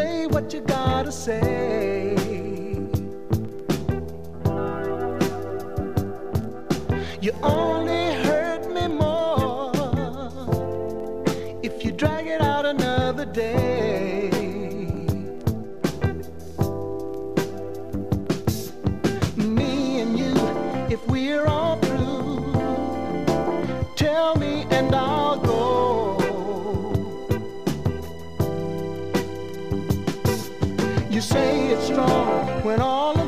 say what you gotta say. You only hurt me more if you drag it out another day. Me and you, if we're all through, tell me and I'll go. You say it's strong when all